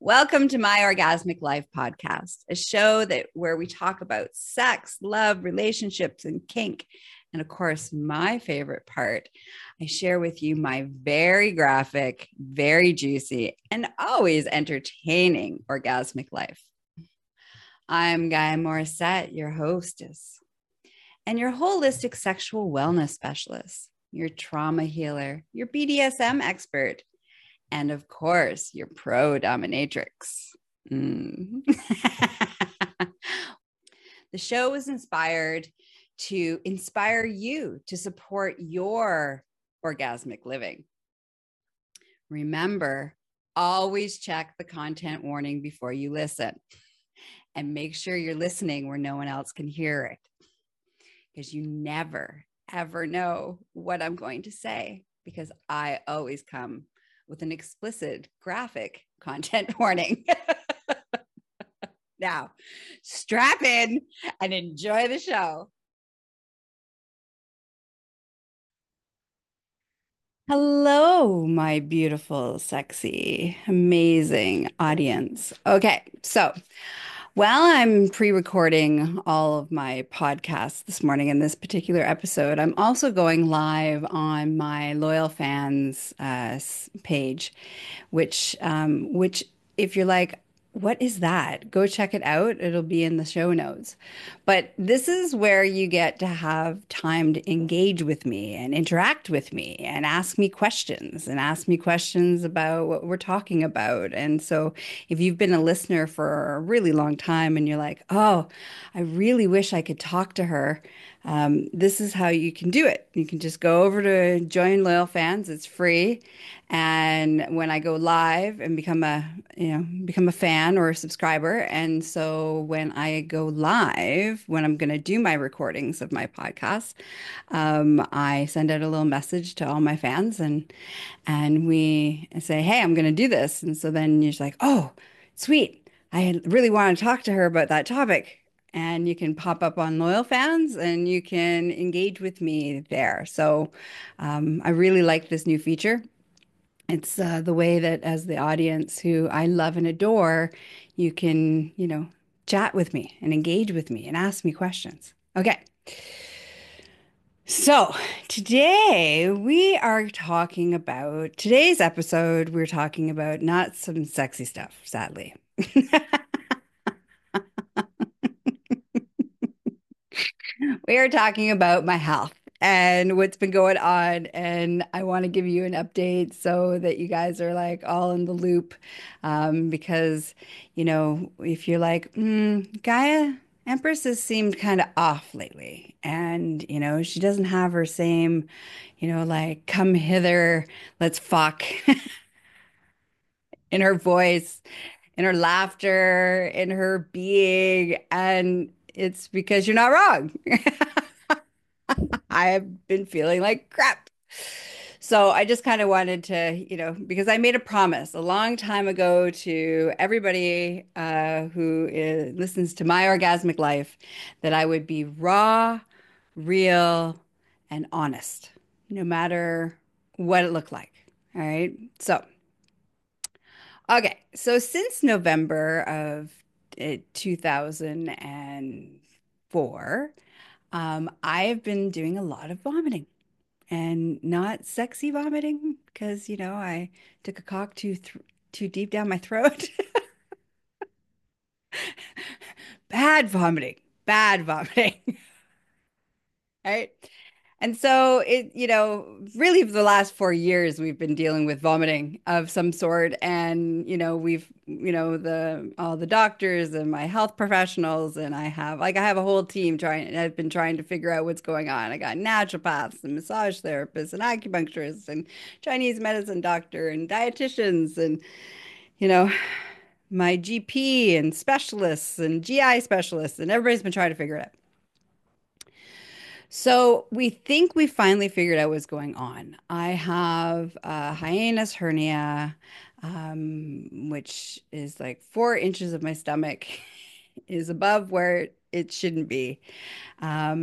Welcome to My Orgasmic Life podcast, a show where we talk about sex, love, relationships, and kink. And of course, my favorite part, I share with you my very graphic, very juicy, and always entertaining orgasmic life. I'm Gaia Morissette, your hostess, and your holistic sexual wellness specialist, your trauma healer, your BDSM expert, and of course, your pro dominatrix. Mm. The show was inspired to inspire you to support your orgasmic living. Remember, always check the content warning before you listen and make sure you're listening where no one else can hear it, because you never, ever know what I'm going to say, because I always come with an explicit graphic content warning. Now, strap in and enjoy the show. Hello, my beautiful, sexy, amazing audience. Okay, so while I'm pre-recording all of my podcasts this morning in this particular episode, I'm also going live on my loyal fans page, which if you're like, what is that? Go check it out. It'll be in the show notes. But this is where you get to have time to engage with me and interact with me and ask me questions about what we're talking about. And so if you've been a listener for a really long time and you're like, oh, I really wish I could talk to her, this is how you can do it. You can just go over to Join Loyal Fans. It's free. And when I go live and become a fan or a subscriber. And so when I go live, when I'm going to do my recordings of my podcast, I send out a little message to all my fans and we say, hey, I'm going to do this. And so then you're just like, oh, sweet. I really want to talk to her about that topic. And you can pop up on Loyal Fans and you can engage with me there. So I really like this new feature. It's the way that, as the audience who I love and adore, you can, chat with me and engage with me and ask me questions. Okay. So today's episode, we're talking about not some sexy stuff, sadly. We are talking about my health and what's been going on. And I want to give you an update so that you guys are like all in the loop. Because, if you're like, Gaia Empress has seemed kind of off lately. And, she doesn't have her same, like, come hither, let's fuck in her voice, in her laughter, in her being. And it's because you're not wrong. I have been feeling like crap. So I just kind of wanted to, because I made a promise a long time ago to everybody listens to My Orgasmic Life that I would be raw, real, and honest, no matter what it looked like. All right. So, okay. So since November of 2004, I've been doing a lot of vomiting and not sexy vomiting because, I took a cock too deep down my throat. Bad vomiting, bad vomiting. Right? And so really for the last 4 years, we've been dealing with vomiting of some sort. And, all the doctors and my health professionals, and I have a whole team I've been trying to figure out what's going on. I got naturopaths and massage therapists and acupuncturists and Chinese medicine doctor and dietitians and, you know, my GP and specialists and GI specialists, and everybody's been trying to figure it out. So we think we finally figured out what's going on. I have a hiatus hernia, which is like 4 inches of my stomach is above where it shouldn't be.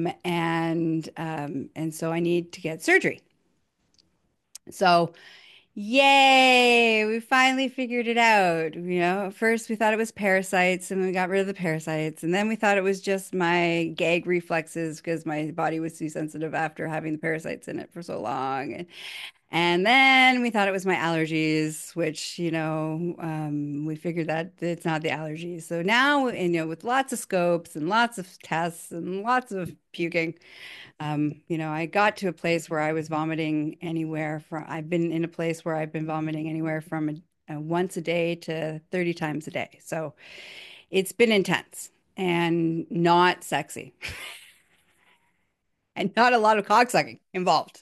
And so I need to get surgery. So, Yay! We finally figured it out. At first we thought it was parasites and we got rid of the parasites. And then we thought it was just my gag reflexes because my body was too sensitive after having the parasites in it for so long. And then we thought it was my allergies, which, we figured that it's not the allergies. So now, and, with lots of scopes and lots of tests and lots of puking, I got to a place where I was vomiting anywhere from, I've been in a place where I've been vomiting anywhere from once a day to 30 times a day. So it's been intense and not sexy and not a lot of cocksucking involved.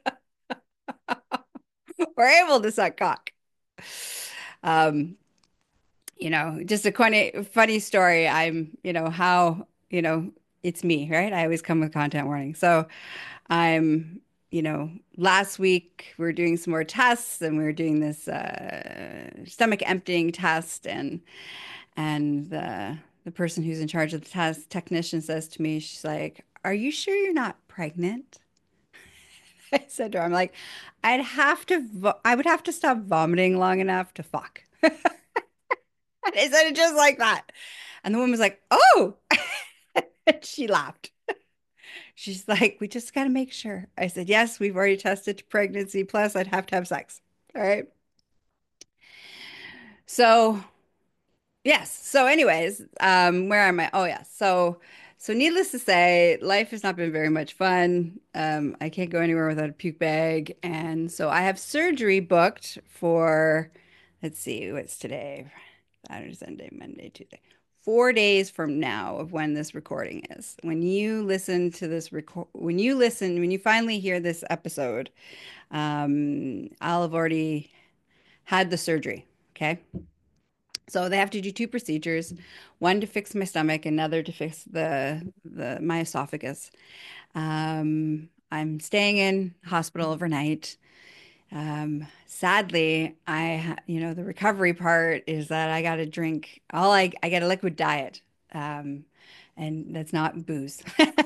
We're able to suck cock. Um, just a funny story. How, it's me, right? I always come with content warning. So I'm, last week we were doing some more tests and we were doing this stomach emptying test and the person who's in charge of the test technician says to me, she's like, "Are you sure you're not pregnant?" I said to her, I'm like, I would have to stop vomiting long enough to fuck. I said it just like that. And the woman was like, "Oh," and she laughed. She's like, "We just got to make sure." I said, "Yes, we've already tested to pregnancy. Plus, I'd have to have sex." All right. So, yes. So, anyways, where am I? Oh, yeah. So needless to say, life has not been very much fun. I can't go anywhere without a puke bag. And so I have surgery booked for, let's see, what's today? Saturday, Sunday, Monday, Tuesday. 4 days from now of when this recording is. When you listen to this when you finally hear this episode, I'll have already had the surgery. Okay. So they have to do two procedures, one to fix my stomach, another to fix the my esophagus. I'm staying in hospital overnight. Sadly, the recovery part is that I got to drink I get a liquid diet. Um, and that's not booze.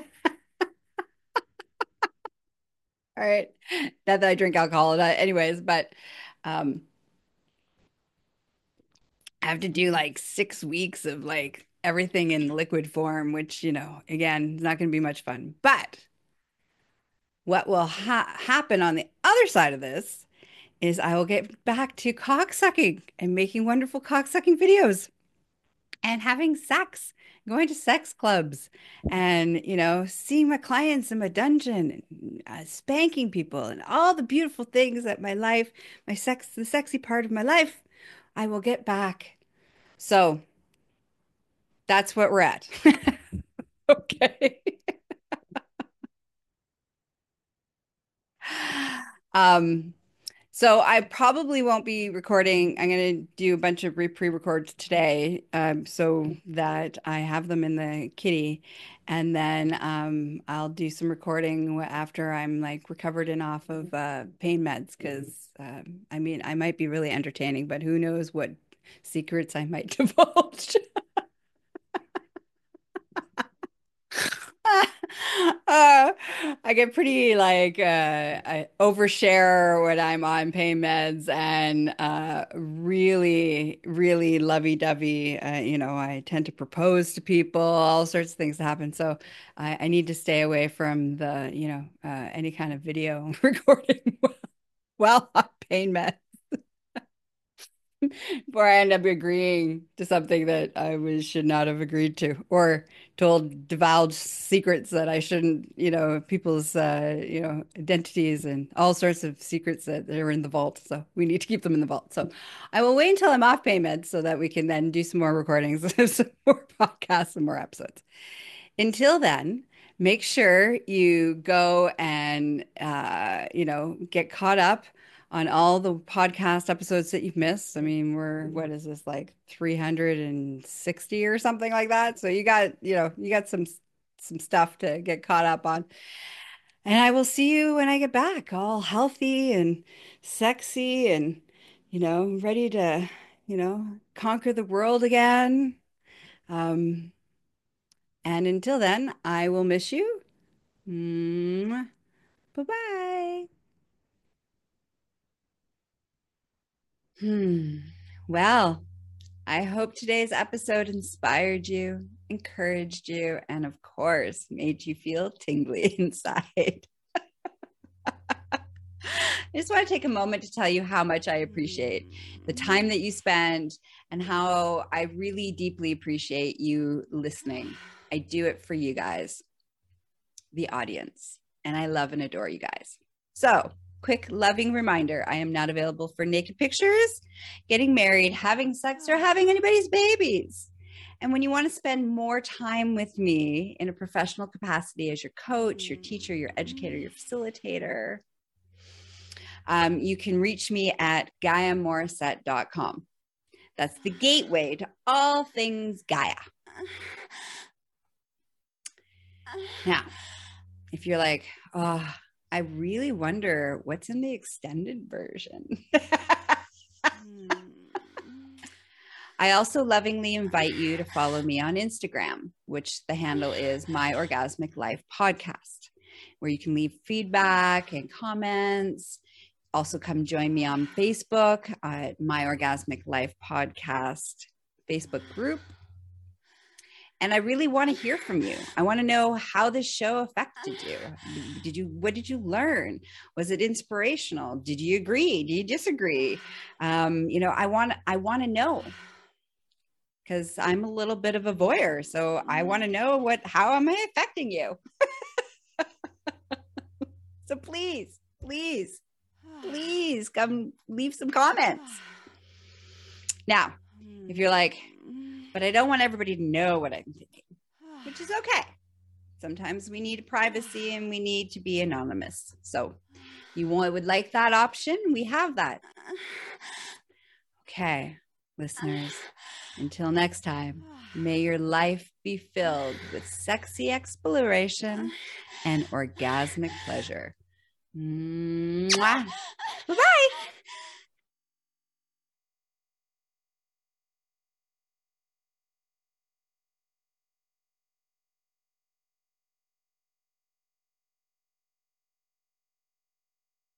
All right. Not that I drink alcohol, anyways, but um, I have to do like 6 weeks of like everything in liquid form, which, again, is not going to be much fun. But what will happen on the other side of this is I will get back to cocksucking and making wonderful cocksucking videos and having sex, going to sex clubs and, seeing my clients in my dungeon, and, spanking people and all the beautiful things that the sexy part of my life, I will get back. So that's what we're at. Okay. Um, So I probably won't be recording. I'm going to do a bunch of pre-records today, so that I have them in the kitty, and then I'll do some recording after I'm like recovered and off of pain meds, because I mean I might be really entertaining, but who knows what secrets I might divulge. Uh, I get pretty I overshare when I'm on pain meds and really, really lovey-dovey. I tend to propose to people, all sorts of things happen. So I need to stay away from any kind of video recording while on pain meds. Before I end up agreeing to something that should not have agreed to, or divulge secrets that I shouldn't, people's identities and all sorts of secrets that are in the vault. So we need to keep them in the vault. So I will wait until I'm off payment so that we can then do some more recordings, some more podcasts, some more episodes. Until then, make sure you go and get caught up on all the podcast episodes that you've missed. I mean, what is this, like 360 or something like that? So you got some stuff to get caught up on. And I will see you when I get back, all healthy and sexy and ready to, conquer the world again. Um, and until then, I will miss you. Bye bye. Well, I hope today's episode inspired you, encouraged you, and of course, made you feel tingly inside. I just want to take a moment to tell you how much I appreciate the time that you spend and how I really deeply appreciate you listening. I do it for you guys, the audience, and I love and adore you guys. So, quick loving reminder, I am not available for naked pictures, getting married, having sex, or having anybody's babies. And when you want to spend more time with me in a professional capacity as your coach, your teacher, your educator, your facilitator, you can reach me at GaiaMorissette.com. That's the gateway to all things Gaia. Now, if you're like, oh, I really wonder what's in the extended version. I also lovingly invite you to follow me on Instagram, which the handle is My Orgasmic Life Podcast, where you can leave feedback and comments. Also come join me on Facebook at My Orgasmic Life Podcast Facebook group. And I really want to hear from you. I want to know how this show affected you. What did you learn? Was it inspirational? Did you agree? Do you disagree? I want to know, because I'm a little bit of a voyeur. So I want to know how am I affecting you? So please come leave some comments. Now, if you're like, but I don't want everybody to know what I'm thinking, which is okay. Sometimes we need privacy and we need to be anonymous. So you would like that option? We have that. Okay, listeners, until next time, may your life be filled with sexy exploration and orgasmic pleasure. Mwah. Bye-bye.